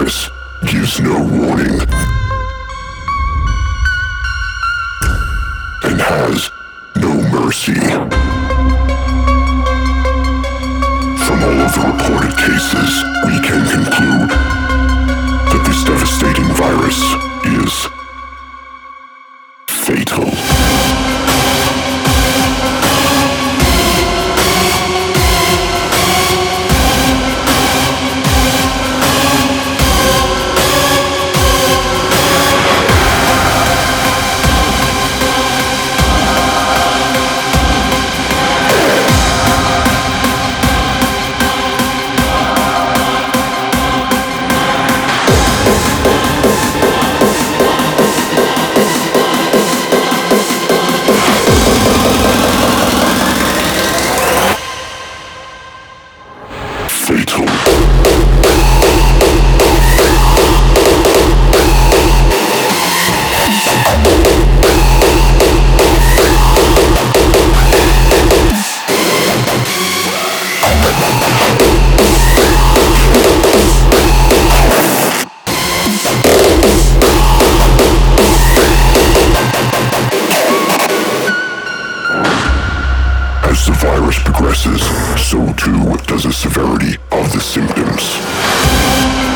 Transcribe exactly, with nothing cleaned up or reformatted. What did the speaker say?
virus gives no warning and has no mercy. From all of the reported cases, we can conclude that this devastating virus is fatal. As the virus progresses, so too does the severity of the symptoms.